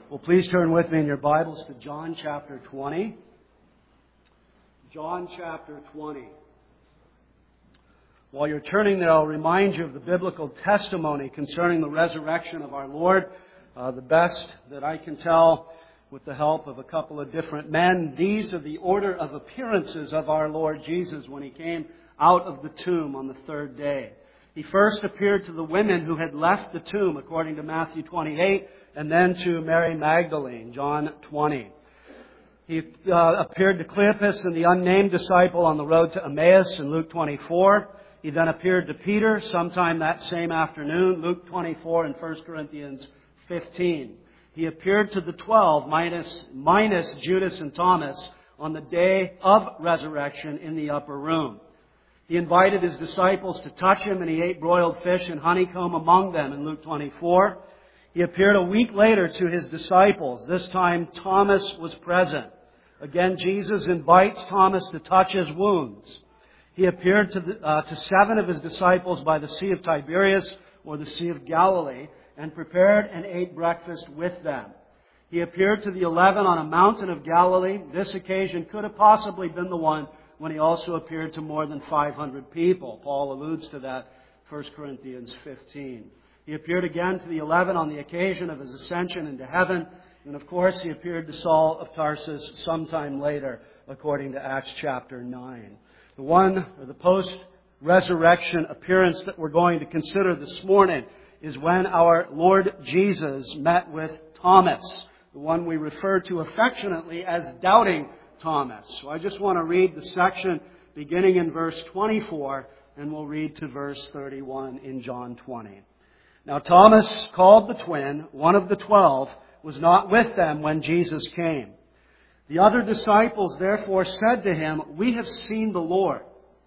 Well, please turn with me in your Bibles to John chapter 20. John chapter 20. While you're turning there, I'll remind you of the biblical testimony concerning the resurrection of our Lord. The best that I can tell, with the help of a couple of different men, these are the order of appearances of our Lord Jesus when He came out of the tomb on the third day. He first appeared to the women who had left the tomb, according to Matthew 28, and then to Mary Magdalene, John 20. He appeared to Cleopas and the unnamed disciple on the road to Emmaus in Luke 24. He then appeared to Peter sometime that same afternoon, Luke 24 and 1 Corinthians 15. He appeared to the 12, minus Judas and Thomas, on the day of resurrection in the upper room. He invited His disciples to touch Him, and He ate broiled fish and honeycomb among them in Luke 24. He appeared a week later to His disciples. This time Thomas was present. Again, Jesus invites Thomas to touch His wounds. He appeared to 7 of His disciples by the Sea of Tiberias, or the Sea of Galilee, and prepared and ate breakfast with them. He appeared to the 11 on a mountain of Galilee. This occasion could have possibly been the one when He also appeared to more than 500 people. Paul alludes to that, 1 Corinthians 15. He appeared again to the 11 on the occasion of His ascension into heaven. And of course, He appeared to Saul of Tarsus sometime later, according to Acts chapter 9. The post-resurrection appearance that we're going to consider this morning is when our Lord Jesus met with Thomas, the one we refer to affectionately as Doubting Thomas. So I just want to read the section beginning in verse 24, and we'll read to verse 31 in John 20. Now Thomas, called the twin, one of the 12, was not with them when Jesus came. The other disciples therefore said to Him, "We have seen the Lord."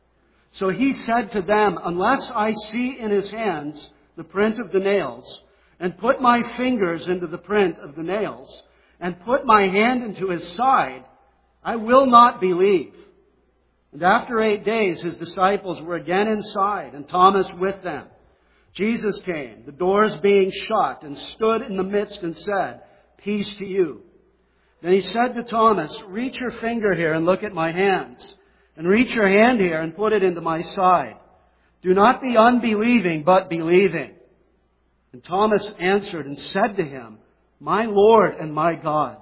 So He said to them, "Unless I see in His hands the print of the nails, and put my fingers into the print of the nails, and put my hand into His side, I will not believe." And after 8 days His disciples were again inside, and Thomas with them. Jesus came, the doors being shut, and stood in the midst and said, "Peace to you." Then He said to Thomas, "Reach your finger here and look at my hands, and reach your hand here and put it into my side. Do not be unbelieving, but believing." And Thomas answered and said to Him, "My Lord and my God."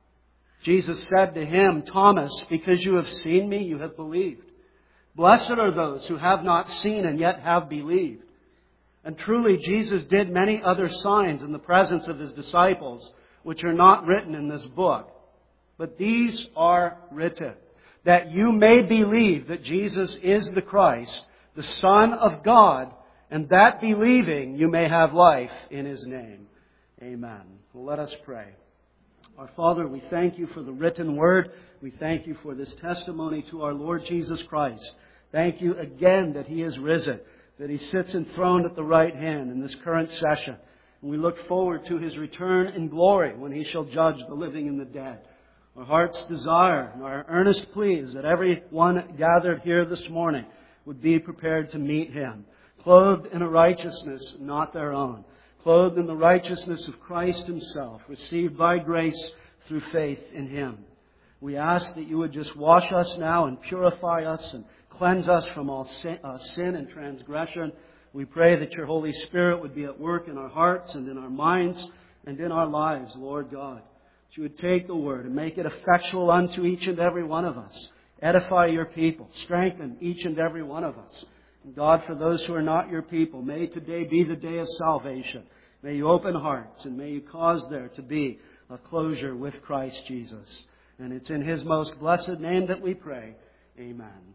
Jesus said to him, "Thomas, because you have seen me, you have believed. Blessed are those who have not seen and yet have believed." And truly, Jesus did many other signs in the presence of His disciples, which are not written in this book. But these are written, that you may believe that Jesus is the Christ, the Son of God, and that believing you may have life in His name. Amen. Well, let us pray. Our Father, we thank You for the written Word. We thank You for this testimony to our Lord Jesus Christ. Thank You again that He is risen, that He sits enthroned at the right hand in this current session. And we look forward to His return in glory when He shall judge the living and the dead. Our heart's desire and our earnest plea is that everyone gathered here this morning would be prepared to meet Him, clothed in a righteousness not their own, clothed in the righteousness of Christ Himself, received by grace through faith in Him. We ask that You would just wash us now and purify us and cleanse us from all sin and transgression. We pray that Your Holy Spirit would be at work in our hearts and in our minds and in our lives, Lord God. That You would take the Word and make it effectual unto each and every one of us. Edify Your people. Strengthen each and every one of us. And God, for those who are not Your people, may today be the day of salvation. May You open hearts and may You cause there to be a closure with Christ Jesus. And it's in His most blessed name that we pray. Amen.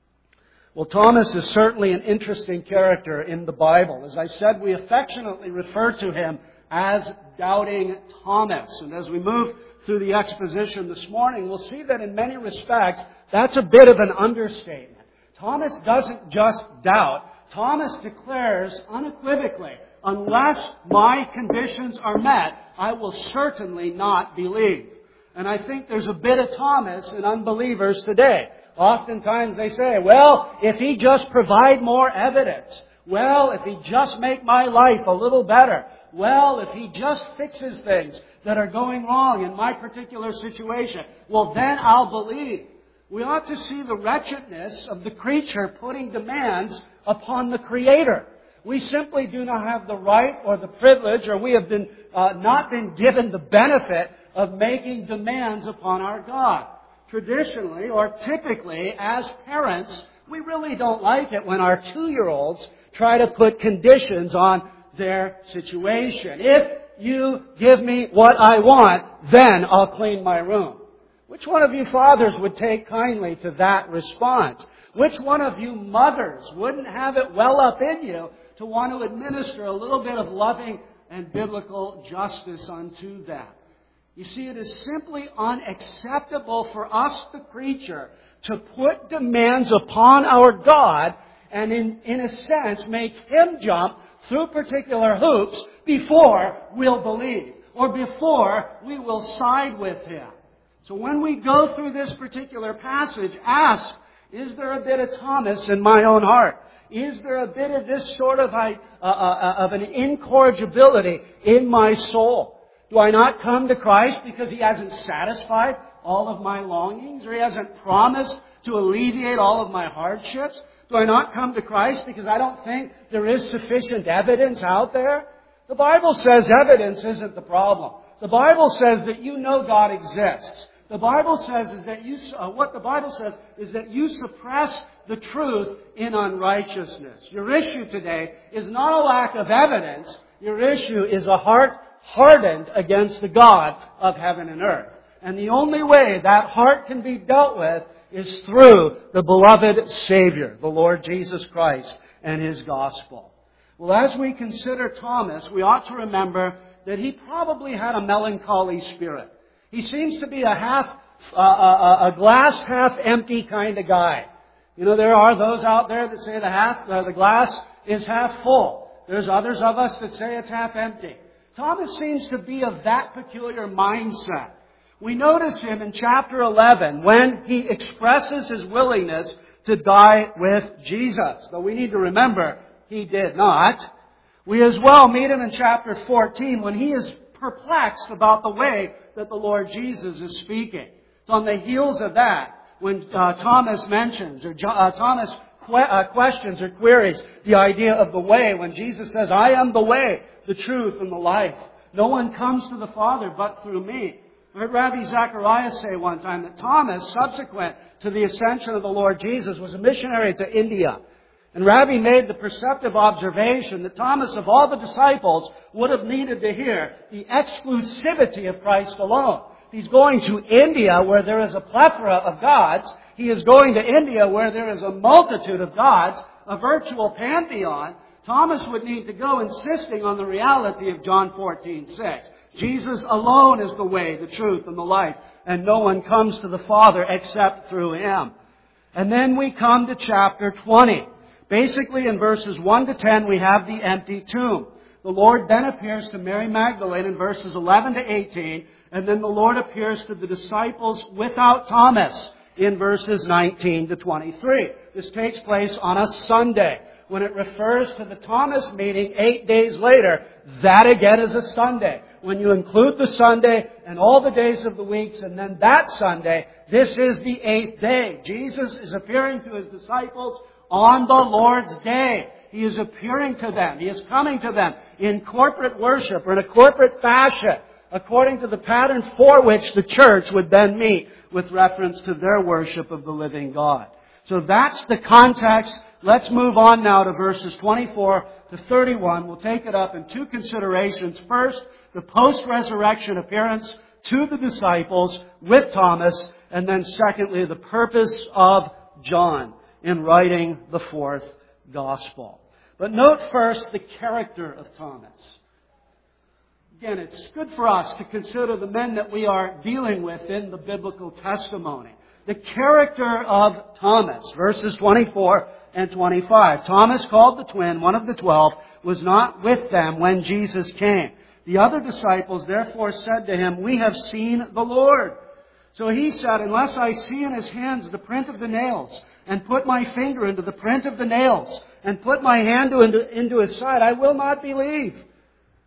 Well, Thomas is certainly an interesting character in the Bible. As I said, we affectionately refer to him as Doubting Thomas. And as we move through the exposition this morning, we'll see that in many respects, that's a bit of an understatement. Thomas doesn't just doubt. Thomas declares unequivocally, "Unless my conditions are met, I will certainly not believe." And I think there's a bit of Thomas in unbelievers today. Oftentimes they say, "Well, if He just provide more evidence. Well, if He just make my life a little better. well, if He just fixes things that are going wrong in my particular situation, well, then I'll believe. We ought to see the wretchedness of the creature putting demands upon the Creator. We simply do not have the right or the privilege, or we have not been given the benefit of making demands upon our God. Traditionally, or typically, as parents, we really don't like it when our 2-year-olds try to put conditions on their situation. If you give me what I want, then I'll clean my room. Which one of you fathers would take kindly to that response? Which one of you mothers wouldn't have it well up in you to want to administer a little bit of loving and biblical justice unto that? You see, it is simply unacceptable for us, the creature, to put demands upon our God and in a sense make Him jump through particular hoops before we'll believe or before we will side with Him. So when we go through this particular passage, ask, is there a bit of Thomas in my own heart? Is there a bit of this sort of an incorrigibility in my soul? Do I not come to Christ because He hasn't satisfied all of my longings, or He hasn't promised to alleviate all of my hardships? Do I not come to Christ because I don't think there is sufficient evidence out there? The Bible says evidence isn't the problem. The Bible says that you know God exists. The Bible says what the Bible says is that you suppress the truth in unrighteousness. Your issue today is not a lack of evidence. Your issue is a heart hardened against the God of heaven and earth. And the only way that heart can be dealt with is through the beloved Savior, the Lord Jesus Christ, and His gospel. Well, as we consider Thomas, we ought to remember that he probably had a melancholy spirit. He seems to be a glass half empty kind of guy. You know, there are those out there that say the glass is half full. There's others of us that say it's half empty. Thomas seems to be of that peculiar mindset. We notice him in chapter 11 when he expresses his willingness to die with Jesus. Though we need to remember, he did not. We as well meet him in chapter 14 when he is perplexed about the way that the Lord Jesus is speaking. It's on the heels of that when Thomas mentions, or Thomas questions or queries the idea of the way, when Jesus says, I am the way, the truth, and the life. No one comes to the Father but through me. I heard Rabbi Zacharias say one time that Thomas, subsequent to the ascension of the Lord Jesus, was a missionary to India. And Rabbi made the perceptive observation that Thomas, of all the disciples, would have needed to hear the exclusivity of Christ alone. He's going to India where there is a plethora of gods. He is going to India where there is a multitude of gods, a virtual pantheon. Thomas would need to go insisting on the reality of John 14:6. Jesus alone is the way, the truth, and the life, and no one comes to the Father except through Him. And then we come to chapter 20. Basically, in verses 1 to 10, we have the empty tomb. The Lord then appears to Mary Magdalene in verses 11 to 18, and then the Lord appears to the disciples without Thomas in verses 19 to 23. This takes place on a Sunday. When it refers to the Thomas meeting 8 days later, that again is a Sunday. When you include the Sunday and all the days of the weeks and then that Sunday, this is the 8th day. Jesus is appearing to His disciples on the Lord's day. He is appearing to them. He is coming to them in corporate worship or in a corporate fashion, according to the pattern for which the church would then meet with reference to their worship of the living God. So that's the context. Let's move on now to verses 24 to 31. We'll take it up in two considerations. First, the post-resurrection appearance to the disciples with Thomas. And then secondly, the purpose of John in writing the fourth gospel. But note first the character of Thomas. Again, it's good for us to consider the men that we are dealing with in the biblical testimony. The character of Thomas, verses 24 and 25. Thomas, called the twin, one of the 12, was not with them when Jesus came. The other disciples therefore said to him, "We have seen the Lord." So he said, "Unless I see in His hands the print of the nails, and put my finger into the print of the nails, and put my hand into His side, I will not believe."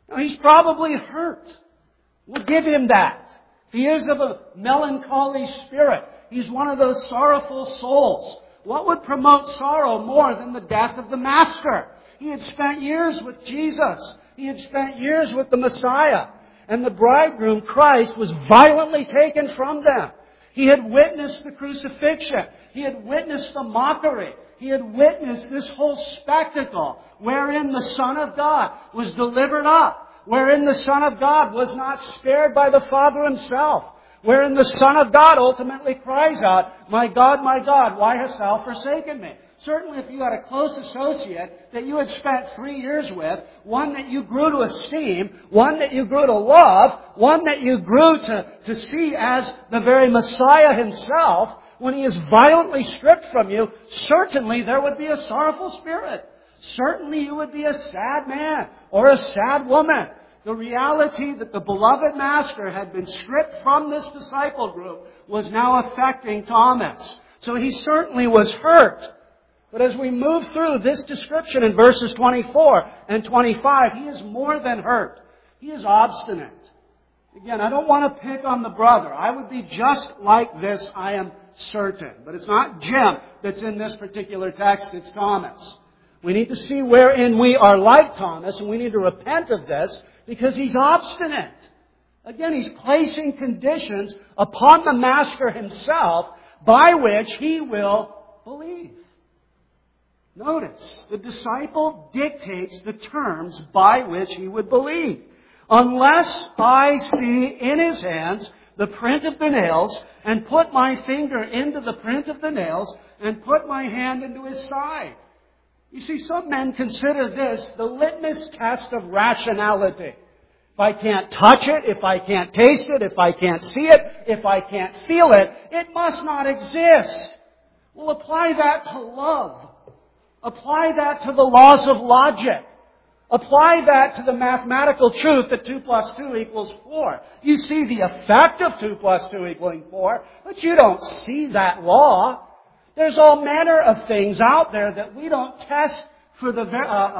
Now, he's probably hurt. We'll give him that. He is of a melancholy spirit. He's one of those sorrowful souls. What would promote sorrow more than the death of the Master? He had spent years with Jesus. He had spent years with the Messiah. And the bridegroom, Christ, was violently taken from them. He had witnessed the crucifixion. He had witnessed the mockery. He had witnessed this whole spectacle wherein the Son of God was delivered up, wherein the Son of God was not spared by the Father Himself, wherein the Son of God ultimately cries out, my God, why hast Thou forsaken me? Certainly if you had a close associate that you had spent 3 years with, one that you grew to esteem, one that you grew to love, one that you grew to see as the very Messiah Himself, when He is violently stripped from you, certainly there would be a sorrowful spirit. Certainly you would be a sad man or a sad woman. The reality that the beloved Master had been stripped from this disciple group was now affecting Thomas. So he certainly was hurt. But as we move through this description in verses 24 and 25, he is more than hurt. He is obstinate. Again, I don't want to pick on the brother. I would be just like this, I am certain. But it's not Jim that's in this particular text, it's Thomas. We need to see wherein we are like Thomas, and we need to repent of this because he's obstinate. Again, he's placing conditions upon the Master Himself by which he will believe. Notice, the disciple dictates the terms by which he would believe. Unless I see in his hands the print of the nails, and put my finger into the print of the nails, and put my hand into his side. You see, some men consider this the litmus test of rationality. If I can't touch it, if I can't taste it, if I can't see it, if I can't feel it, it must not exist. Well, apply that to love. Apply that to the laws of logic. Apply that to the mathematical truth that 2 plus 2 equals 4. You see the effect of 2 plus 2 equaling 4, but you don't see that law. There's all manner of things out there that we don't test for the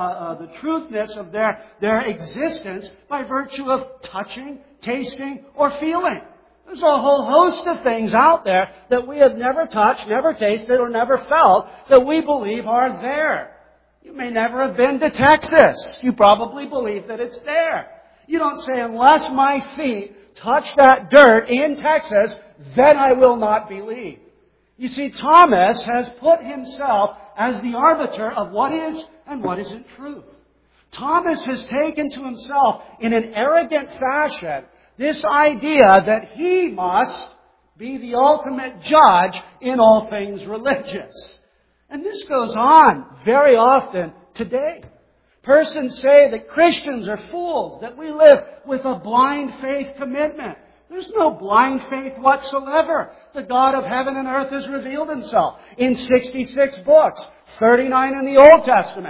truthness of their existence by virtue of touching, tasting, or feeling. There's a whole host of things out there that we have never touched, never tasted, or never felt that we believe are there. You may never have been to Texas. You probably believe that it's there. You don't say, unless my feet touch that dirt in Texas, then I will not believe. You see, Thomas has put himself as the arbiter of what is and what isn't truth. Thomas has taken to himself in an arrogant fashion this idea that he must be the ultimate judge in all things religious. And this goes on very often today. Persons say that Christians are fools, that we live with a blind faith commitment. There's no blind faith whatsoever. The God of heaven and earth has revealed Himself in 66 books, 39 in the Old Testament,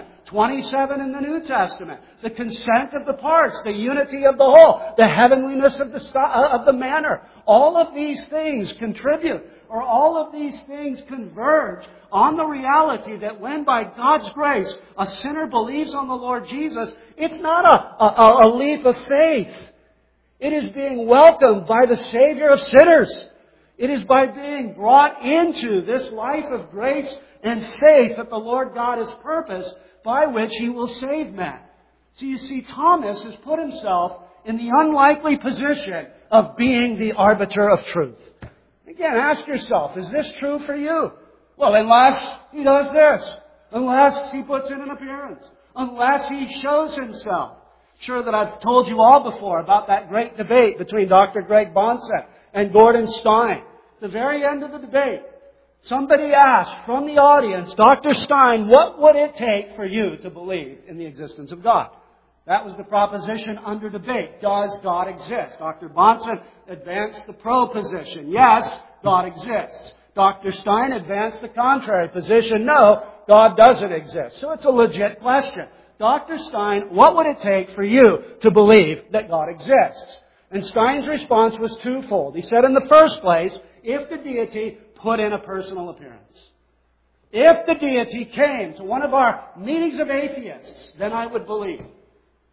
27 in the New Testament. The consent of the parts, the unity of the whole, the heavenliness of the manner. All of these things contribute, or all of these things converge on the reality that when by God's grace a sinner believes on the Lord Jesus, it's not a leap of faith. It is being welcomed by the Savior of sinners. It is by being brought into this life of grace and faith that the Lord God has purposed by which He will save men. So you see, Thomas has put himself in the unlikely position of being the arbiter of truth. Again, ask yourself, is this true for you? Well, unless he does this, unless he puts in an appearance, unless he shows himself. Sure that I've told you all before about that great debate between Dr. Greg Bonset and Gordon Stein. The very end of the debate, somebody asked from the audience, Dr. Stein, what would it take for you to believe in the existence of God? That was the proposition under debate. Does God exist? Dr. Bonset advanced the pro position. Yes, God exists. Dr. Stein advanced the contrary position. No, God doesn't exist. So it's a legit question. Dr. Stein, what would it take for you to believe that God exists? And Stein's response was twofold. He said, in the first place, if the deity put in a personal appearance. If the deity came to one of our meetings of atheists, then I would believe.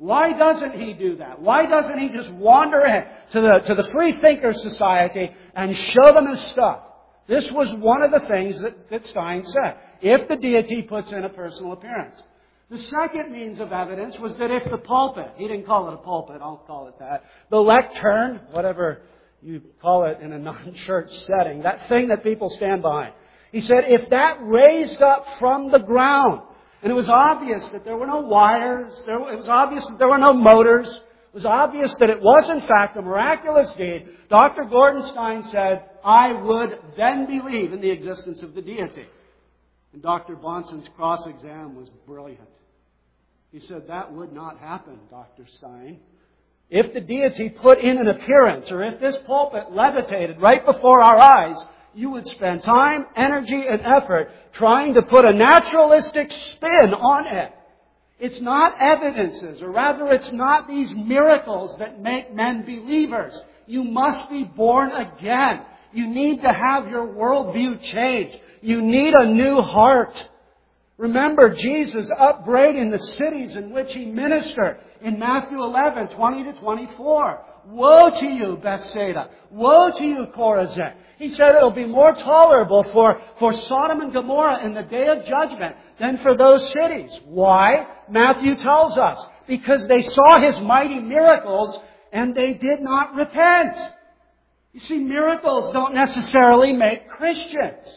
Why doesn't he do that? Why doesn't he just wander in to the Free Thinkers Society and show them his stuff? This was one of the things that Stein said. If the deity puts in a personal appearance. The second means of evidence was that if the pulpit, he didn't call it a pulpit, I'll call it that, the lectern, whatever you call it in a non-church setting, that thing that people stand behind. He said if that raised up from the ground, and it was obvious that there were no wires, it was obvious that there were no motors, it was obvious that it was in fact a miraculous deed, Dr. Gordon Stein said, I would then believe in the existence of the deity. And Dr. Bonson's cross-exam was brilliant. He said, that would not happen, Dr. Stein. If the deity put in an appearance, or if this pulpit levitated right before our eyes, you would spend time, energy, and effort trying to put a naturalistic spin on it. It's not evidences, or rather it's not these miracles that make men believers. You must be born again. You need to have your worldview changed. You need a new heart. Remember Jesus upbraiding the cities in which He ministered in Matthew 11, 20 to 24. Woe to you, Bethsaida! Woe to you, Chorazin! He said it'll be more tolerable for Sodom and Gomorrah in the day of judgment than for those cities. Why? Matthew tells us. Because they saw His mighty miracles and they did not repent. You see, miracles don't necessarily make Christians.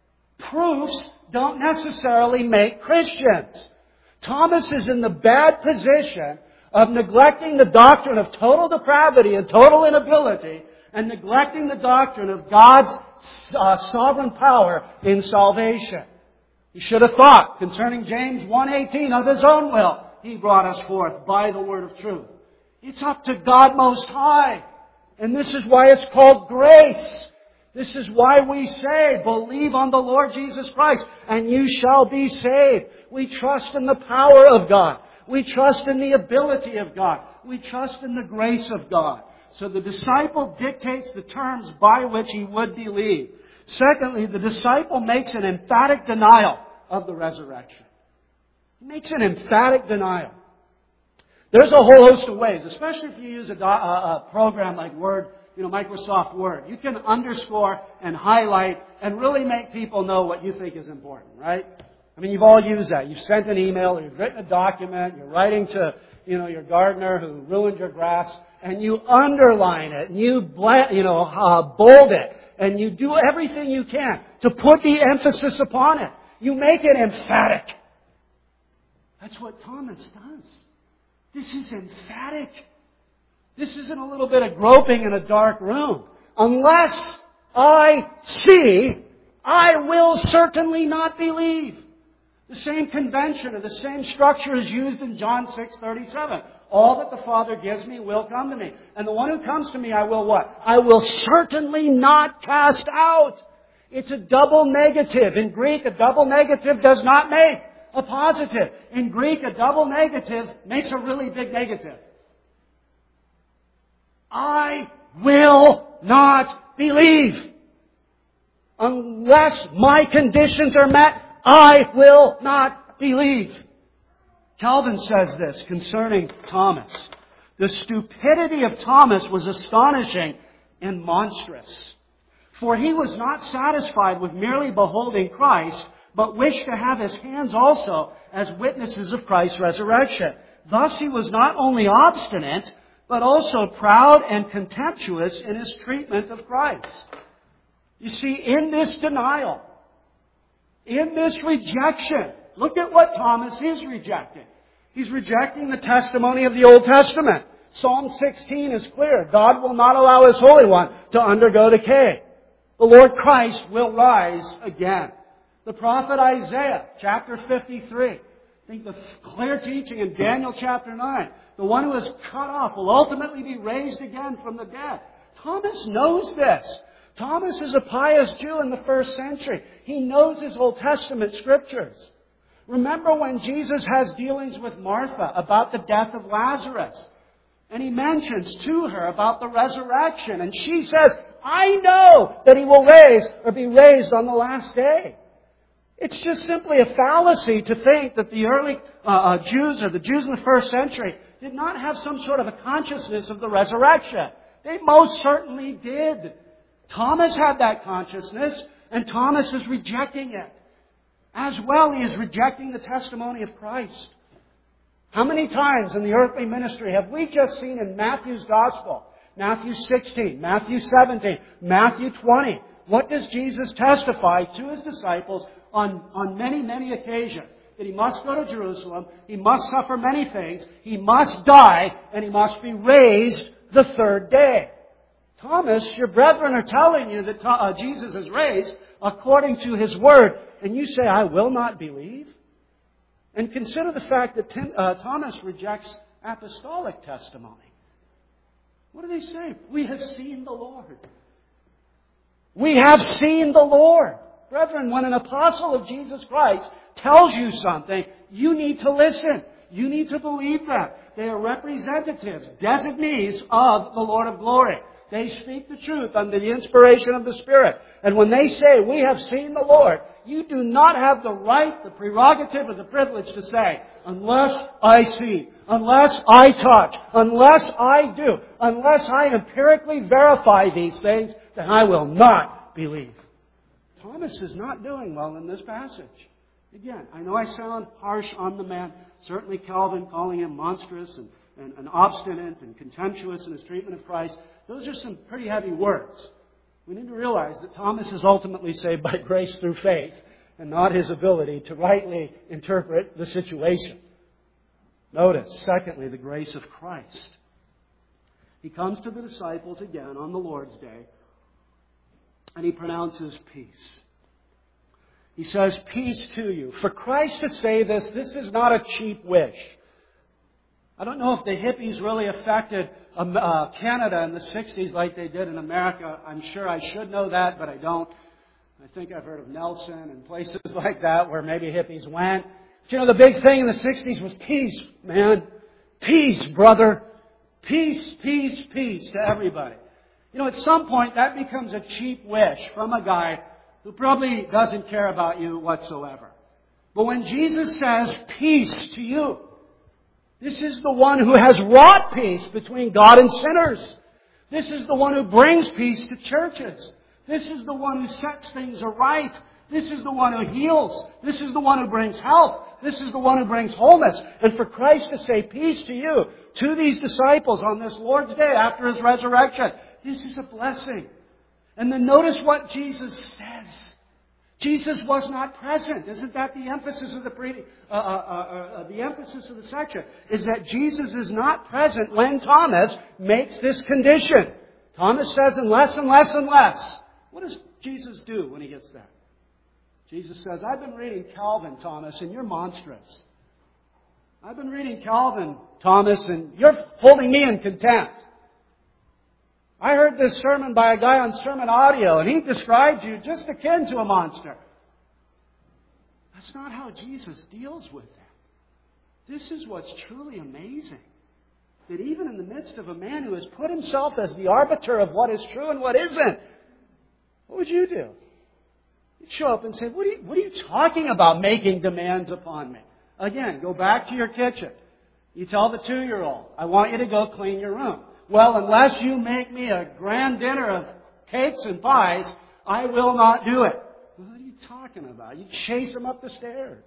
Proofs don't necessarily make Christians. Thomas is in the bad position of neglecting the doctrine of total depravity and total inability and neglecting the doctrine of God's sovereign power in salvation. He should have thought concerning James 1:18, of His own will He brought us forth by the word of truth. It's up to God Most High. And this is why it's called grace. This is why we say, believe on the Lord Jesus Christ and you shall be saved. We trust in the power of God. We trust in the ability of God. We trust in the grace of God. So the disciple dictates the terms by which he would believe. Secondly, the disciple makes an emphatic denial of the resurrection. He makes an emphatic denial. There's a whole host of ways, especially if you use a program like Word, Microsoft Word. You can underscore and highlight and really make people know what you think is important, right? I mean, you've all used that. You've sent an email, or you've written a document, you're writing to, your gardener who ruined your grass, and you underline it, and you bold it, and you do everything you can to put the emphasis upon it. You make it emphatic. That's what Thomas does. This is emphatic. This isn't a little bit of groping in a dark room. Unless I see, I will certainly not believe. The same convention or the same structure is used in John 6:37. All that the Father gives me will come to me. And the one who comes to me, I will what? I will certainly not cast out. It's a double negative. In Greek, a double negative does not make a positive. In Greek, a double negative makes a really big negative. I will not believe. Unless my conditions are met, I will not believe. Calvin says this concerning Thomas. The stupidity of Thomas was astonishing and monstrous. For he was not satisfied with merely beholding Christ, but wished to have his hands also as witnesses of Christ's resurrection. Thus he was not only obstinate, but also proud and contemptuous in his treatment of Christ. You see, in this denial, in this rejection, look at what Thomas is rejecting. He's rejecting the testimony of the Old Testament. Psalm 16 is clear. God will not allow His Holy One to undergo decay. The Lord Christ will rise again. The prophet Isaiah, chapter 53. I think the clear teaching in Daniel chapter 9. The one who is cut off will ultimately be raised again from the dead. Thomas knows this. Thomas is a pious Jew in the first century. He knows his Old Testament scriptures. Remember when Jesus has dealings with Martha about the death of Lazarus. And He mentions to her about the resurrection. And she says, I know that He will raise or be raised on the last day. It's just simply a fallacy to think that the early Jews or the Jews in the first century did not have some sort of a consciousness of the resurrection. They most certainly did. Thomas had that consciousness, and Thomas is rejecting it. As well, he is rejecting the testimony of Christ. How many times in the earthly ministry have we just seen in Matthew's Gospel, Matthew 16, Matthew 17, Matthew 20, what does Jesus testify to His disciples on many, many occasions? That He must go to Jerusalem, He must suffer many things, He must die, and He must be raised the third day. Thomas, your brethren are telling you that Jesus is raised according to His Word, and you say, I will not believe? And consider the fact that Thomas rejects apostolic testimony. What do they say? We have seen the Lord. We have seen the Lord. Brethren, when an apostle of Jesus Christ tells you something, you need to listen. You need to believe that. They are representatives, designees of the Lord of glory. They speak the truth under the inspiration of the Spirit. And when they say, we have seen the Lord, you do not have the right, the prerogative, or the privilege to say, unless I see, unless I touch, unless I do, unless I empirically verify these things, then I will not believe. Thomas is not doing well in this passage. Again, I know I sound harsh on the man. Certainly Calvin calling him monstrous and obstinate and contemptuous in his treatment of Christ. Those are some pretty heavy words. We need to realize that Thomas is ultimately saved by grace through faith and not his ability to rightly interpret the situation. Notice, secondly, the grace of Christ. He comes to the disciples again on the Lord's Day and He pronounces peace. He says, peace to you. For Christ to say this is not a cheap wish. I don't know if the hippies really affected Canada in the 60s like they did in America. I'm sure I should know that, but I don't. I think I've heard of Nelson and places like that where maybe hippies went. But you know, the big thing in the 60s was peace, man. Peace, brother. Peace, peace, peace to everybody. You know, at some point that becomes a cheap wish from a guy who probably doesn't care about you whatsoever. But when Jesus says, peace to you, this is the one who has wrought peace between God and sinners. This is the one who brings peace to churches. This is the one who sets things aright. This is the one who heals. This is the one who brings health. This is the one who brings wholeness. And for Christ to say peace to you, to these disciples on this Lord's Day after His resurrection, this is a blessing. And then notice what Jesus says. Jesus was not present. Isn't that the emphasis of the emphasis of the section? Is that Jesus is not present when Thomas makes this condition. Thomas says, unless, unless, unless. What does Jesus do when He gets there? Jesus says, I've been reading Calvin, Thomas, and you're monstrous. I've been reading Calvin, Thomas, and you're holding me in contempt. I heard this sermon by a guy on Sermon Audio, and he described you just akin to a monster. That's not how Jesus deals with them. This is what's truly amazing. That even in the midst of a man who has put himself as the arbiter of what is true and what isn't, what would you do? You'd show up and say, what are you talking about making demands upon me? Again, go back to your kitchen. You tell the 2-year-old, I want you to go clean your room. Well, unless you make me a grand dinner of cakes and pies, I will not do it. What are you talking about? You chase them up the stairs.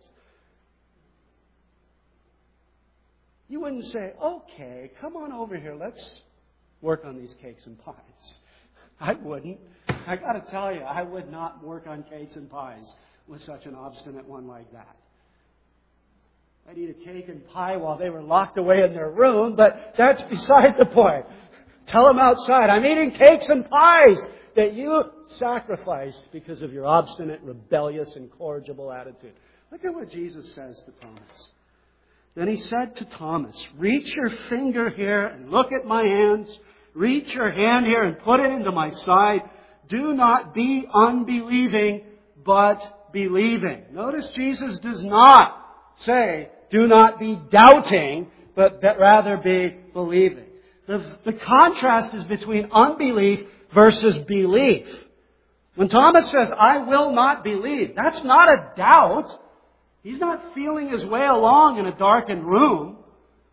You wouldn't say, okay, come on over here, let's work on these cakes and pies. I wouldn't. I got to tell you, I would not work on cakes and pies with such an obstinate one like that. I'd eat a cake and pie while they were locked away in their room, but that's beside the point. Tell them outside, I'm eating cakes and pies that you sacrificed because of your obstinate, rebellious, incorrigible attitude. Look at what Jesus says to Thomas. Then He said to Thomas, reach your finger here and look at my hands. Reach your hand here and put it into my side. Do not be unbelieving, but believing. Notice Jesus does not say, do not be doubting, but rather be believing. The contrast is between unbelief versus belief. When Thomas says, I will not believe, that's not a doubt. He's not feeling his way along in a darkened room.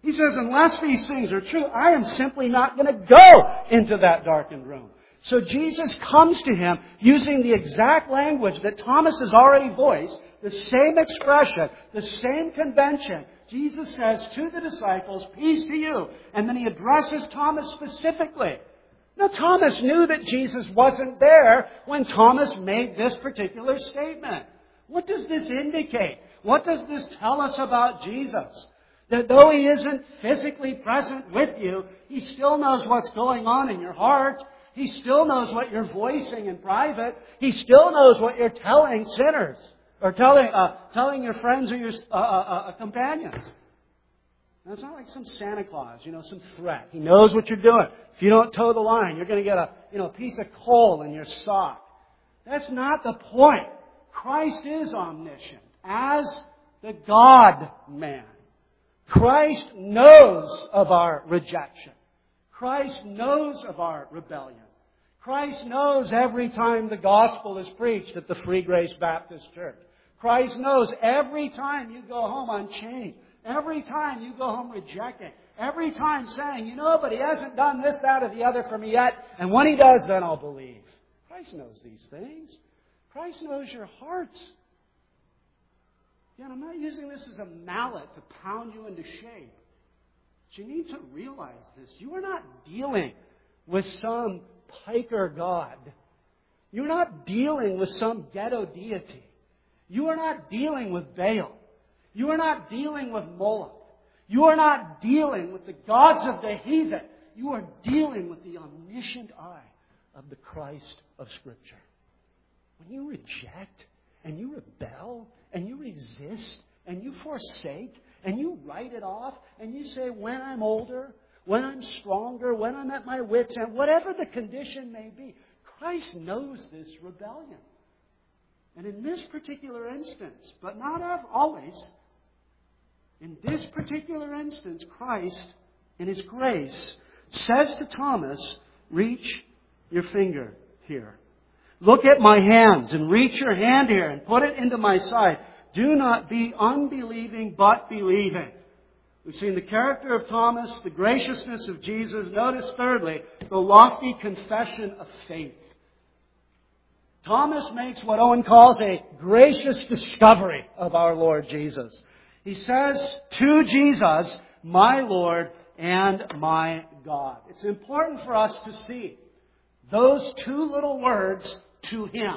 He says, unless these things are true, I am simply not going to go into that darkened room. So Jesus comes to him using the exact language that Thomas has already voiced, the same expression, the same convention. Jesus says to the disciples, peace to you. And then he addresses Thomas specifically. Now, Thomas knew that Jesus wasn't there when Thomas made this particular statement. What does this indicate? What does this tell us about Jesus? That though He isn't physically present with you, He still knows what's going on in your heart. He still knows what you're voicing in private. He still knows what you're telling sinners, or telling your friends or your companions. Now, it's not like some Santa Claus, some threat. He knows what you're doing. If you don't toe the line, you're going to get a piece of coal in your sock. That's not the point. Christ is omniscient as the God-man. Christ knows of our rejection. Christ knows of our rebellion. Christ knows every time the gospel is preached at the Free Grace Baptist Church. Christ knows every time you go home unchanged. Every time you go home rejecting. Every time saying, but He hasn't done this, that, or the other for me yet. And when He does, then I'll believe. Christ knows these things. Christ knows your hearts. Again, I'm not using this as a mallet to pound you into shape. But you need to realize this. You are not dealing with some piker god. You're not dealing with some ghetto deity. You are not dealing with Baal. You are not dealing with Moloch. You are not dealing with the gods of the heathen. You are dealing with the omniscient eye of the Christ of Scripture. When you reject and you rebel and you resist and you forsake and you write it off and you say, when I'm older, when I'm stronger, when I'm at my wits' end, whatever the condition may be, Christ knows this rebellion. And in this particular instance, but not always, in this particular instance, Christ, in His grace, says to Thomas, reach your finger here. Look at my hands and reach your hand here and put it into my side. Do not be unbelieving, but believing. We've seen the character of Thomas, the graciousness of Jesus. Notice, thirdly, the lofty confession of faith. Thomas makes what Owen calls a gracious discovery of our Lord Jesus. He says to Jesus, my Lord and my God. It's important for us to see those two little words, to Him.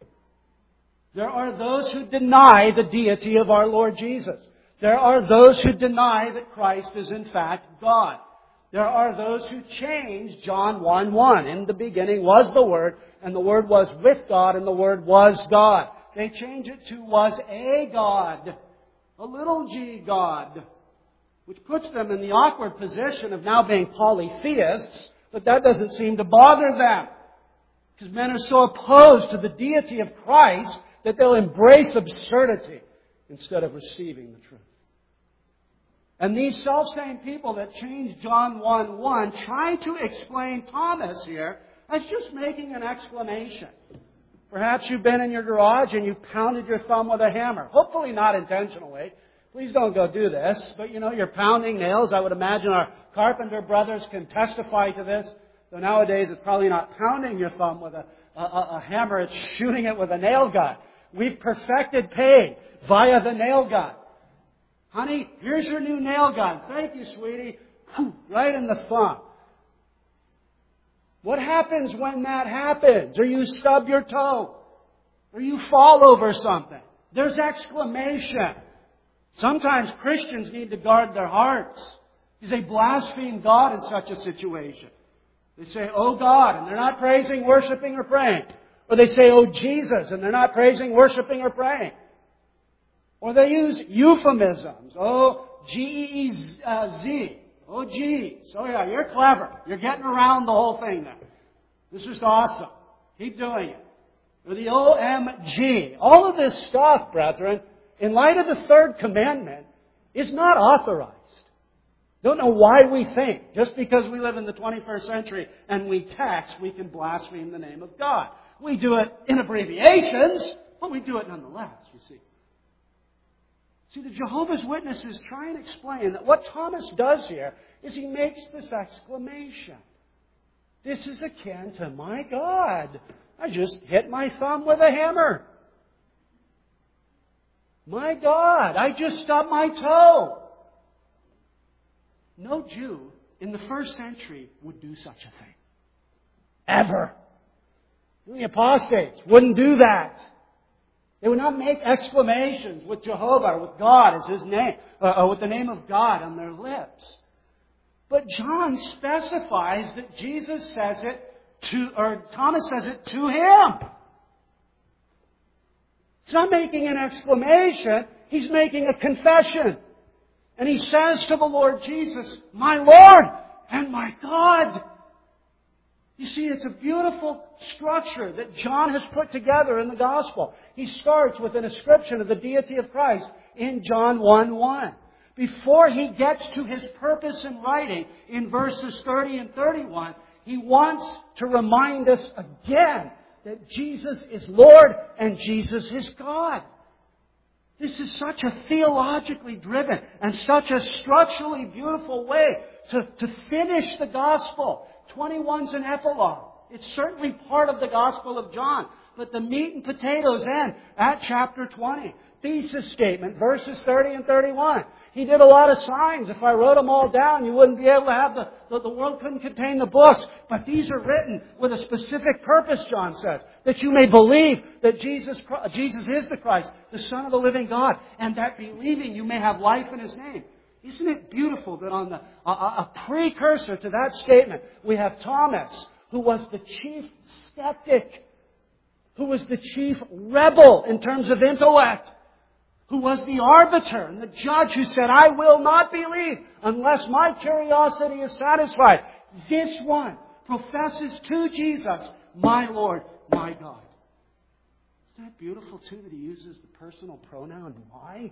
There are those who deny the deity of our Lord Jesus. There are those who deny that Christ is in fact God. There are those who change John 1:1. In the beginning was the Word, and the Word was with God, and the Word was God. They change it to was a God, a little g God, which puts them in the awkward position of now being polytheists, but that doesn't seem to bother them. Because men are so opposed to the deity of Christ that they'll embrace absurdity instead of receiving the truth. And these self-same people that changed John 1:1 try to explain Thomas here as just making an exclamation. Perhaps you've been in your garage and you pounded your thumb with a hammer. Hopefully not intentionally. Please don't go do this. But you're pounding nails. I would imagine our carpenter brothers can testify to this. So nowadays it's probably not pounding your thumb with a hammer. It's shooting it with a nail gun. We've perfected pain via the nail gun. Honey, here's your new nail gun. Thank you, sweetie. Right in the thumb. What happens when that happens? Or you stub your toe? Or you fall over something? There's exclamation. Sometimes Christians need to guard their hearts because they blaspheme God in such a situation. They say, oh God, and they're not praising, worshiping, or praying. Or they say, oh Jesus, and they're not praising, worshiping, or praying. Or they use euphemisms. Oh, G-E-E-Z. Oh, geez. Oh, yeah, you're clever. You're getting around the whole thing now. This is awesome. Keep doing it. Or the O-M-G. All of this stuff, brethren, in light of the third commandment, is not authorized. Don't know why we think, just because we live in the 21st century and we text, we can blaspheme the name of God. We do it in abbreviations, but we do it nonetheless, you see. See, the Jehovah's Witnesses try and explain that what Thomas does here is he makes this exclamation. This is akin to, my God, I just hit my thumb with a hammer. My God, I just stubbed my toe. No Jew in the first century would do such a thing. Ever. The apostates wouldn't do that. They would not make exclamations with Jehovah or with God as His name, or with the name of God on their lips. But John specifies that Jesus says it to, or Thomas says it to him. He's not making an exclamation. He's making a confession. And he says to the Lord Jesus, my Lord and my God. You see, it's a beautiful structure that John has put together in the Gospel. He starts with an ascription of the deity of Christ in John 1:1. Before he gets to his purpose in writing in verses 30 and 31, he wants to remind us again that Jesus is Lord and Jesus is God. This is such a theologically driven and such a structurally beautiful way to finish the Gospel. 21's an epilogue. It's certainly part of the Gospel of John. But the meat and potatoes end at chapter 20. Thesis statement, verses 30 and 31. He did a lot of signs. If I wrote them all down, you wouldn't be able to have the world couldn't contain the books. But these are written with a specific purpose, John says. That you may believe that Jesus is the Christ, the Son of the living God. And that believing you may have life in His name. Isn't it beautiful that on a precursor to that statement, we have Thomas, who was the chief skeptic, who was the chief rebel in terms of intellect, who was the arbiter and the judge who said, I will not believe unless my curiosity is satisfied. This one professes to Jesus, my Lord, my God. Isn't that beautiful too that he uses the personal pronoun my?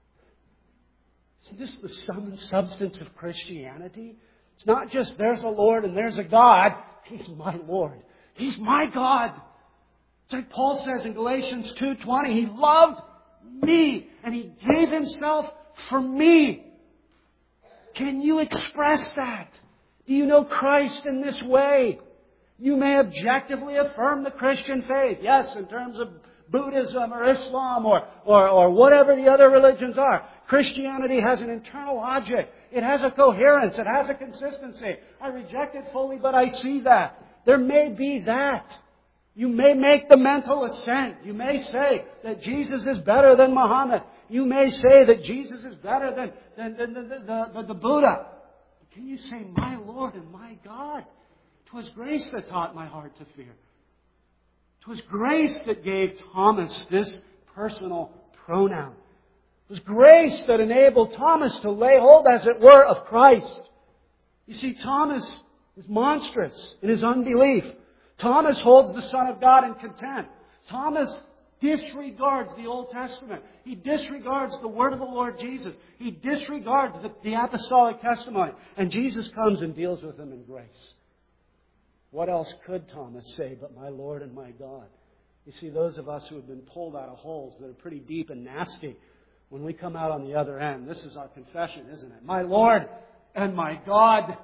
Isn't this the sum and substance of Christianity? It's not just there's a Lord and there's a God. He's my Lord. He's my God. It's like Paul says in Galatians 2:20. He loved me and He gave Himself for me. Can you express that? Do you know Christ in this way? You may objectively affirm the Christian faith. Yes, in terms of Buddhism or Islam or whatever the other religions are. Christianity has an internal logic. It has a coherence. It has a consistency. I reject it fully, but I see that. There may be that. You may make the mental assent. You may say that Jesus is better than Muhammad. You may say that Jesus is better than the Buddha. But can you say, my Lord and my God? 'Twas grace that taught my heart to fear. 'Twas grace that gave Thomas this personal pronoun. It was grace that enabled Thomas to lay hold, as it were, of Christ. You see, Thomas is monstrous in his unbelief. Thomas holds the Son of God in contempt. Thomas disregards the Old Testament. He disregards the word of the Lord Jesus. He disregards the apostolic testimony. And Jesus comes and deals with him in grace. What else could Thomas say but my Lord and my God? You see, those of us who have been pulled out of holes that are pretty deep and nasty, when we come out on the other end, this is our confession, isn't it? My Lord and my God.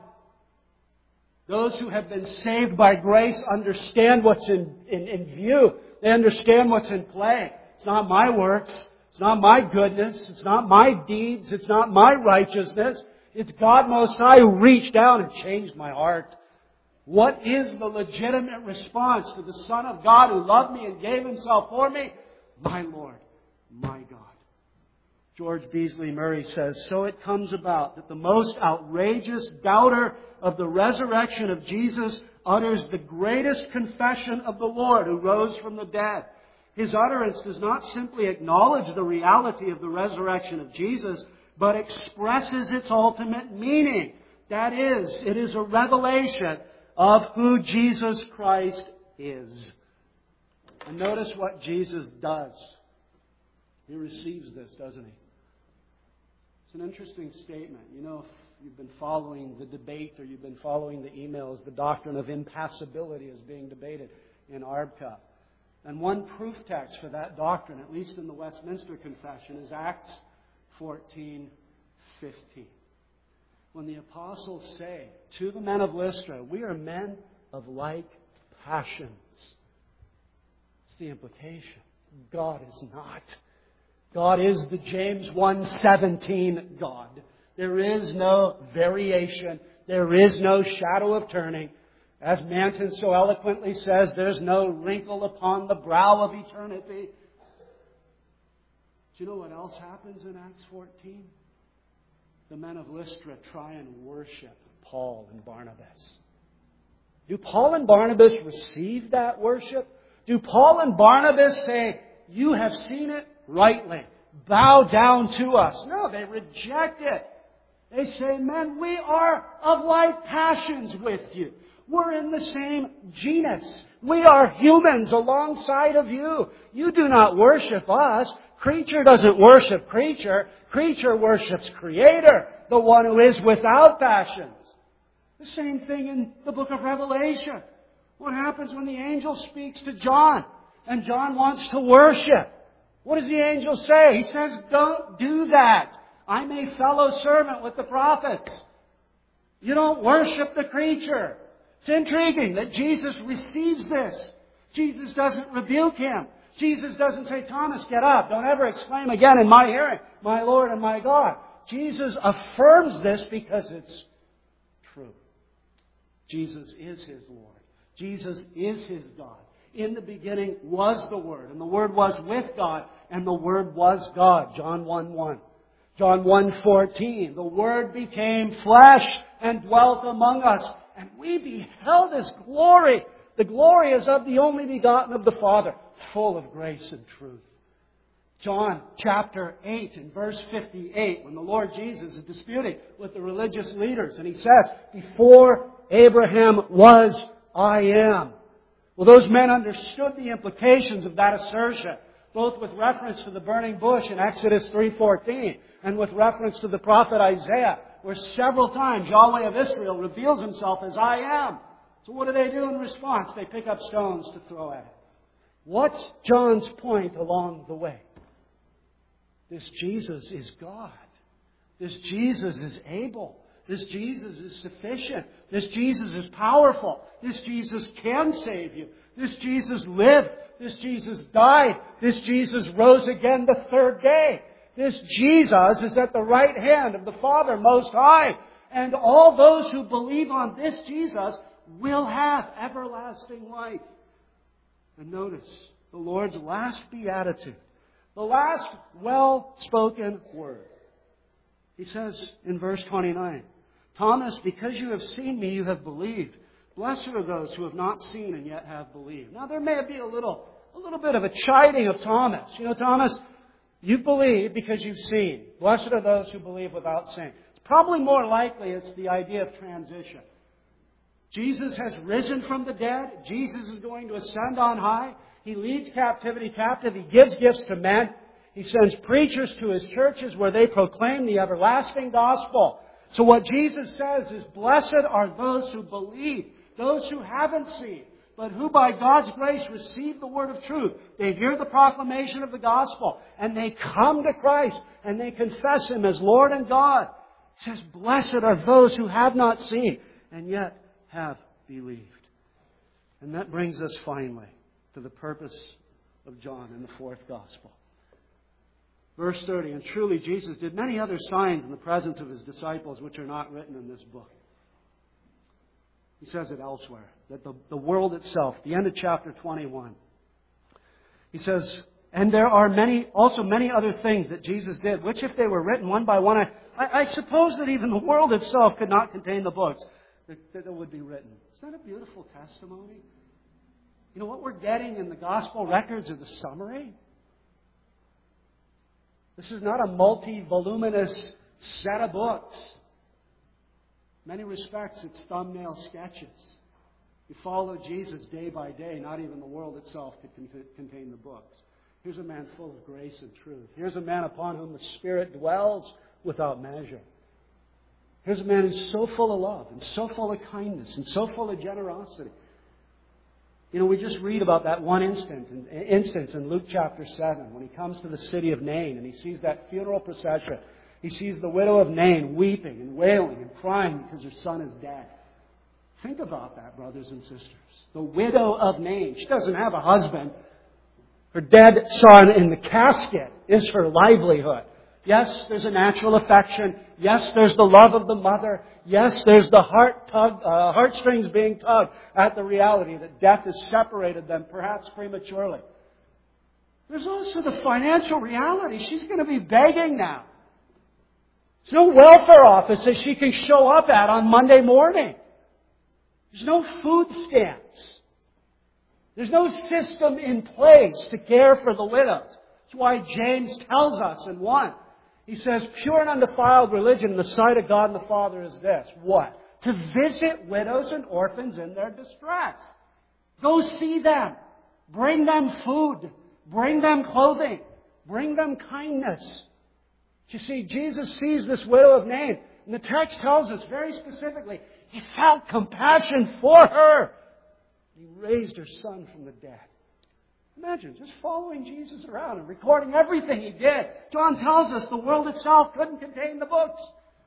Those who have been saved by grace understand what's in view. They understand what's in play. It's not my works. It's not my goodness. It's not my deeds. It's not my righteousness. It's God Most High who reached down and changed my heart. What is the legitimate response to the Son of God who loved me and gave Himself for me? My Lord, my God. George Beasley Murray says, so it comes about that the most outrageous doubter of the resurrection of Jesus utters the greatest confession of the Lord who rose from the dead. His utterance does not simply acknowledge the reality of the resurrection of Jesus, but expresses its ultimate meaning. That is, it is a revelation of who Jesus Christ is. And notice what Jesus does. He receives this, doesn't He? It's an interesting statement. You know, if you've been following the debate or you've been following the emails, the doctrine of impassibility is being debated in ARBCA. And one proof text for that doctrine, at least in the Westminster Confession, is Acts 14:15. When the apostles say to the men of Lystra, we are men of like passions. It's the implication. God is not. God is the James 1:17 God. There is no variation. There is no shadow of turning. As Manton so eloquently says, there's no wrinkle upon the brow of eternity. Do you know what else happens in Acts 14? The men of Lystra try and worship Paul and Barnabas. Do Paul and Barnabas receive that worship? Do Paul and Barnabas say, you have seen it rightly, bow down to us? No, they reject it. They say, men, we are of like passions with you. We're in the same genus. We are humans alongside of you. You do not worship us. Creature doesn't worship creature. Creature worships Creator, the one who is without passions. The same thing in the book of Revelation. What happens when the angel speaks to John and John wants to worship? What does the angel say? He says, don't do that. I'm a fellow servant with the prophets. You don't worship the creature. It's intriguing that Jesus receives this. Jesus doesn't rebuke him. Jesus doesn't say, Thomas, get up. Don't ever exclaim again in my hearing, my Lord and my God. Jesus affirms this because it's true. Jesus is his Lord. Jesus is his God. In the beginning was the Word, and the Word was with God, and the Word was God. John 1:1. John 1:14. The Word became flesh and dwelt among us, and we beheld His glory. The glory is of the only begotten of the Father, full of grace and truth. John chapter 8 and verse 58, when the Lord Jesus is disputing with the religious leaders, and He says, before Abraham was, I am. Well, those men understood the implications of that assertion, both with reference to the burning bush in Exodus 3:14 and with reference to the prophet Isaiah, where several times Yahweh of Israel reveals Himself as I am. So what do they do in response? They pick up stones to throw at Him. What's John's point along the way? This Jesus is God. This Jesus is able. This Jesus is sufficient. This Jesus is powerful. This Jesus can save you. This Jesus lived. This Jesus died. This Jesus rose again the third day. This Jesus is at the right hand of the Father Most High. And all those who believe on this Jesus will have everlasting life. And notice the Lord's last beatitude, the last well-spoken word. He says in verse 29, Thomas, because you have seen me, you have believed. Blessed are those who have not seen and yet have believed. Now there may be a little bit of a chiding of Thomas. You know, Thomas, you've believed because you've seen. Blessed are those who believe without seeing. It's probably more likely it's the idea of transition. Jesus has risen from the dead. Jesus is going to ascend on high. He leads captivity captive. He gives gifts to men. He sends preachers to His churches where they proclaim the everlasting gospel. So what Jesus says is, blessed are those who believe, those who haven't seen, but who by God's grace receive the word of truth. They hear the proclamation of the gospel, and they come to Christ, and they confess Him as Lord and God. He says, blessed are those who have not seen, and yet have believed. And that brings us finally to the purpose of John in the fourth gospel. Verse 30, and truly Jesus did many other signs in the presence of His disciples which are not written in this book. He says it elsewhere, that the world itself, the end of chapter 21, He says, and there are many other things that Jesus did, which if they were written one by one, I suppose that even the world itself could not contain the books that would be written. Isn't that a beautiful testimony? You know, what we're getting in the gospel records are the summary. This is not a multi-voluminous set of books. In many respects, it's thumbnail sketches. You follow Jesus day by day. Not even the world itself could contain the books. Here's a man full of grace and truth. Here's a man upon whom the Spirit dwells without measure. Here's a man who's so full of love and so full of kindness and so full of generosity. You know, we just read about that one instance in Luke chapter 7 when he comes to the city of Nain and he sees that funeral procession. He sees the widow of Nain weeping and wailing and crying because her son is dead. Think about that, brothers and sisters. The widow of Nain. She doesn't have a husband. Her dead son in the casket is her livelihood. Yes, there's a natural affection. Yes, there's the love of the mother. Yes, there's the heartstrings being tugged at the reality that death has separated them, perhaps prematurely. There's also the financial reality. She's going to be begging now. There's no welfare office that she can show up at on Monday morning. There's no food stamps. There's no system in place to care for the widows. That's why James tells us in 1. He says, pure and undefiled religion in the sight of God and the Father is this. What? To visit widows and orphans in their distress. Go see them. Bring them food. Bring them clothing. Bring them kindness. You see, Jesus sees this widow of Nain. And the text tells us very specifically, He felt compassion for her. He raised her son from the dead. Imagine just following Jesus around and recording everything He did. John tells us the world itself couldn't contain the books.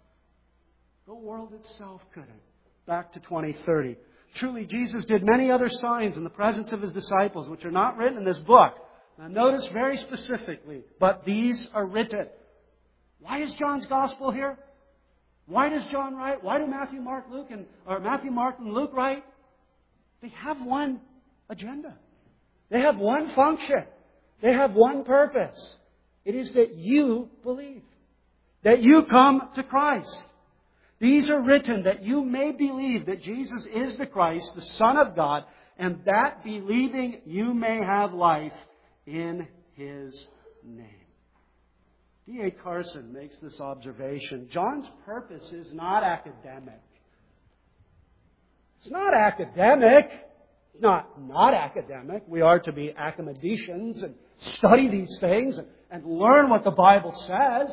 The world itself couldn't. Back to 2030. Truly, Jesus did many other signs in the presence of His disciples, which are not written in this book. Now notice very specifically, but these are written. Why is John's Gospel here? Why does John write? Why do Matthew, Mark, and Luke write? They have one agenda. They have one function. They have one purpose. It is that you believe. That you come to Christ. These are written that you may believe that Jesus is the Christ, the Son of God, and that believing you may have life in His name. D.A. Carson makes this observation. John's purpose is not academic. It's not academic. It's not academic. We are to be academicians and study these things and learn what the Bible says.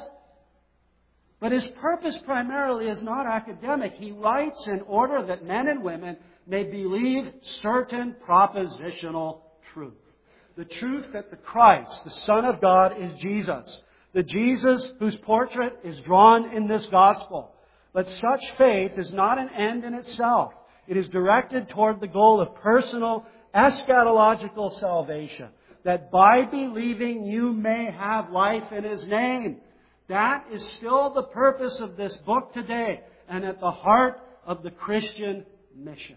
But his purpose primarily is not academic. He writes in order that men and women may believe certain propositional truth. The truth that the Christ, the Son of God, is Jesus. The Jesus whose portrait is drawn in this Gospel. But such faith is not an end in itself. It is directed toward the goal of personal, eschatological salvation. That by believing you may have life in His name. That is still the purpose of this book today and at the heart of the Christian mission.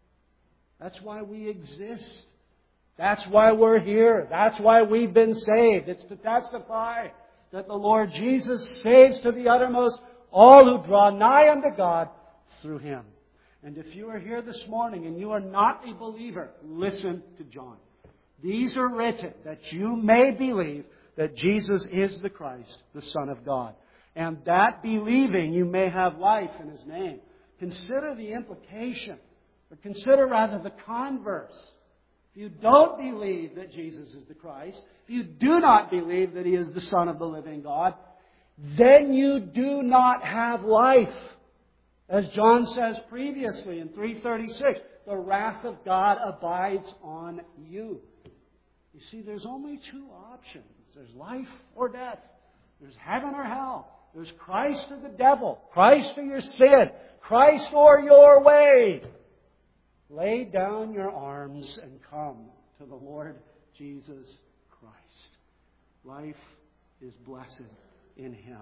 That's why we exist. That's why we're here. That's why we've been saved. It's to testify that the Lord Jesus saves to the uttermost all who draw nigh unto God through Him. And if you are here this morning and you are not a believer, listen to John. These are written that you may believe that Jesus is the Christ, the Son of God. And that believing you may have life in His name. Consider the implication, or consider rather the converse. If you don't believe that Jesus is the Christ, if you do not believe that He is the Son of the living God, then you do not have life. As John says previously in 3:36, the wrath of God abides on you. You see, there's only two options. There's life or death. There's heaven or hell. There's Christ or the devil. Christ or your sin. Christ or your way. Lay down your arms and come to the Lord Jesus Christ. Life is blessed in Him.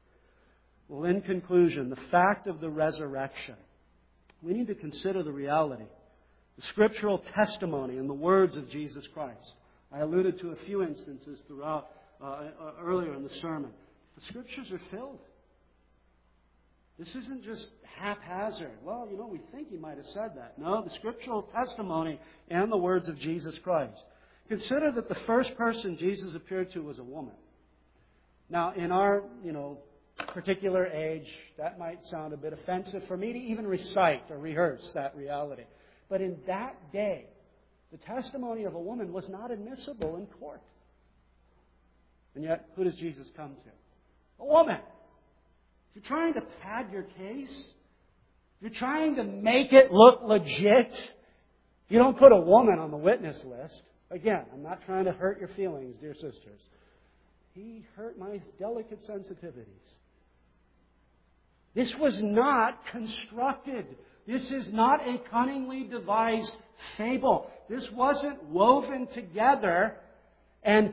Well, in conclusion, the fact of the resurrection. We need to consider the reality, the scriptural testimony and the words of Jesus Christ. I alluded to a few instances throughout earlier in the sermon. The Scriptures are filled. This isn't just haphazard. Well, we think He might have said that. No, the scriptural testimony and the words of Jesus Christ. Consider that the first person Jesus appeared to was a woman. Now, in our, particular age, that might sound a bit offensive for me to even recite or rehearse that reality. But in that day, the testimony of a woman was not admissible in court. And yet, who does Jesus come to? A woman. If you're trying to pad your case, if you're trying to make it look legit, You don't put a woman on the witness list. Again, I'm not trying to hurt your feelings, dear sisters. He hurt my delicate sensitivities. This was not constructed. This is not a cunningly devised fable. This wasn't woven together and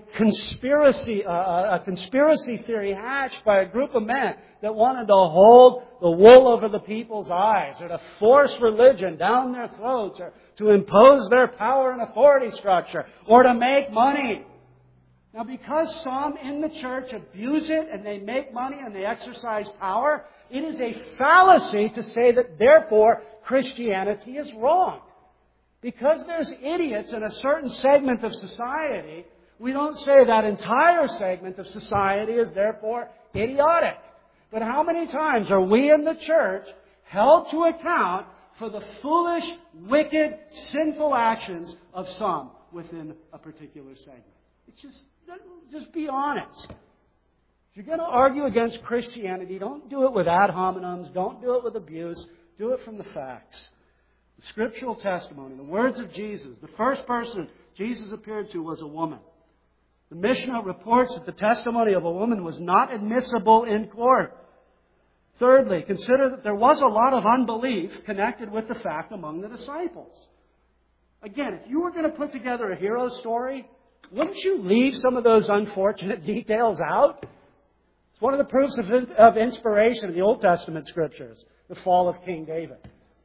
a conspiracy theory hatched by a group of men that wanted to hold the wool over the people's eyes, or to force religion down their throats, or to impose their power and authority structure, or to make money. Now, because some in the church abuse it and they make money and they exercise power, it is a fallacy to say that therefore Christianity is wrong. Because there's idiots in a certain segment of society, we don't say that entire segment of society is therefore idiotic. But how many times are we in the church held to account for the foolish, wicked, sinful actions of some within a particular segment? It's just be honest. If you're going to argue against Christianity, don't do it with ad hominems, don't do it with abuse, do it from the facts. The scriptural testimony, the words of Jesus. The first person Jesus appeared to was a woman. The Mishnah reports that the testimony of a woman was not admissible in court. Thirdly, consider that there was a lot of unbelief connected with the fact among the disciples. Again, if you were going to put together a hero story, wouldn't you leave some of those unfortunate details out? It's one of the proofs of inspiration in the Old Testament scriptures, the fall of King David.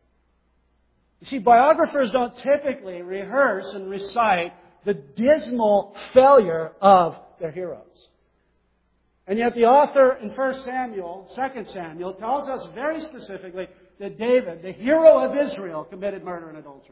You see, biographers don't typically rehearse and recite the dismal failure of their heroes. And yet the author in 2 Samuel, tells us very specifically that David, the hero of Israel, committed murder and adultery.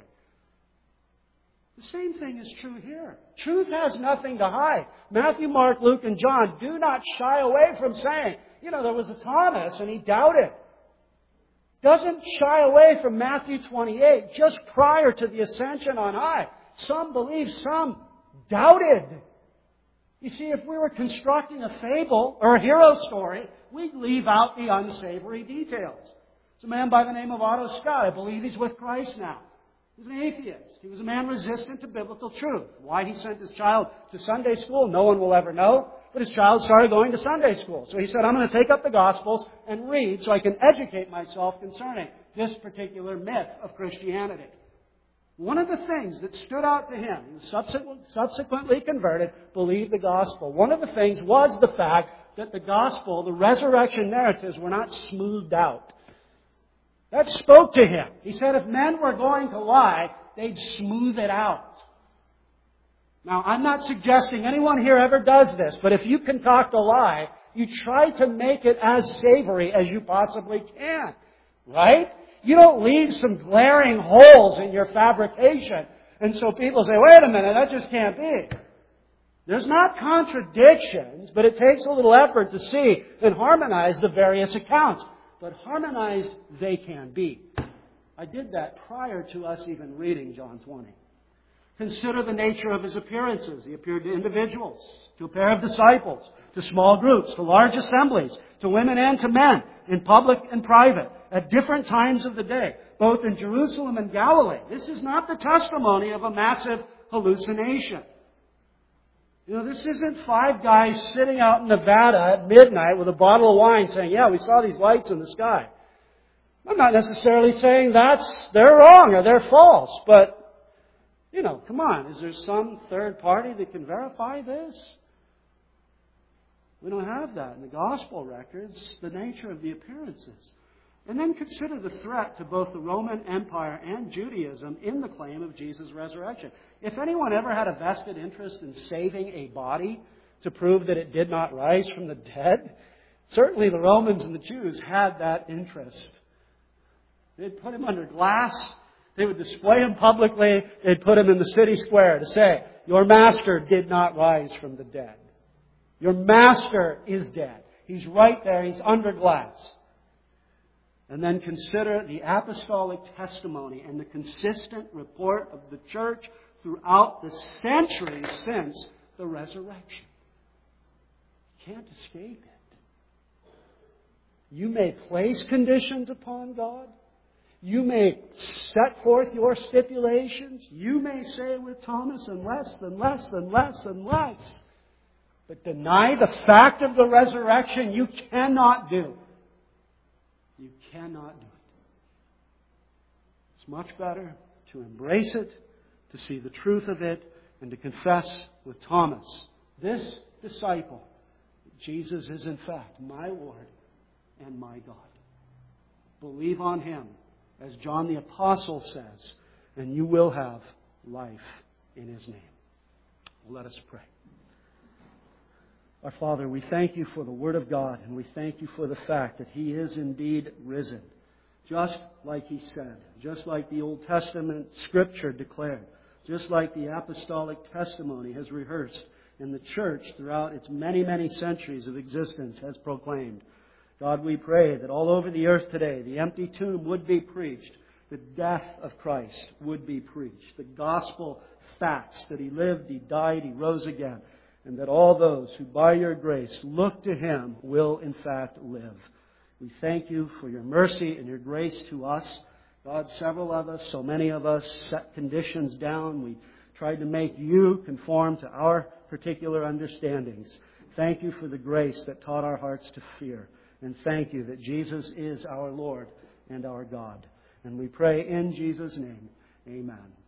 The same thing is true here. Truth has nothing to hide. Matthew, Mark, Luke, and John do not shy away from saying, there was a Thomas and he doubted. Doesn't shy away from Matthew 28, just prior to the ascension on high. Some believed, some doubted. You see, if we were constructing a fable or a hero story, we'd leave out the unsavory details. There's a man by the name of Otto Scott. I believe he's with Christ now. He's an atheist. He was a man resistant to biblical truth. Why he sent his child to Sunday school, no one will ever know. But his child started going to Sunday school. So he said, I'm going to take up the Gospels and read so I can educate myself concerning this particular myth of Christianity. One of the things that stood out to him, he was subsequently converted, believed the Gospel. One of the things was the fact that the Gospel, the resurrection narratives, were not smoothed out. That spoke to him. He said if men were going to lie, they'd smooth it out. Now, I'm not suggesting anyone here ever does this, but if you concoct a lie, you try to make it as savory as you possibly can. Right? You don't leave some glaring holes in your fabrication. And so people say, wait a minute, that just can't be. There's not contradictions, but it takes a little effort to see and harmonize the various accounts. But harmonized they can be. I did that prior to us even reading John 20. Consider the nature of His appearances. He appeared to individuals, to a pair of disciples, to small groups, to large assemblies, to women and to men, in public and private, at different times of the day, both in Jerusalem and Galilee. This is not the testimony of a massive hallucination. This isn't 5 guys sitting out in Nevada at midnight with a bottle of wine saying, yeah, we saw these lights in the sky. I'm not necessarily saying they're wrong or they're false, but, come on, is there some third party that can verify this? We don't have that in the gospel records, the nature of the appearances. And then consider the threat to both the Roman Empire and Judaism in the claim of Jesus' resurrection. If anyone ever had a vested interest in saving a body to prove that it did not rise from the dead, certainly the Romans and the Jews had that interest. They'd put him under glass. They would display him publicly. They'd put him in the city square to say, your master did not rise from the dead. Your master is dead. He's right there. He's under glass. And then consider the apostolic testimony and the consistent report of the church throughout the centuries since the resurrection. You can't escape it. You may place conditions upon God. You may set forth your stipulations. You may say with Thomas, unless, unless, unless, unless. But deny the fact of the resurrection, you cannot do. You cannot do it. It's much better to embrace it, to see the truth of it, and to confess with Thomas, this disciple, Jesus is in fact my Lord and my God. Believe on Him, as John the Apostle says, and you will have life in His name. Let us pray. Our Father, we thank You for the Word of God, and we thank You for the fact that He is indeed risen, just like He said, just like the Old Testament Scripture declared, just like the apostolic testimony has rehearsed, and the church throughout its many, many centuries of existence has proclaimed. God, we pray that all over the earth today, the empty tomb would be preached, the death of Christ would be preached, the gospel facts that He lived, He died, He rose again, and that all those who by Your grace look to Him will in fact live. We thank You for Your mercy and Your grace to us. God, several of us, so many of us, set conditions down. We tried to make You conform to our particular understandings. Thank You for the grace that taught our hearts to fear. And thank You that Jesus is our Lord and our God. And we pray in Jesus' name, amen.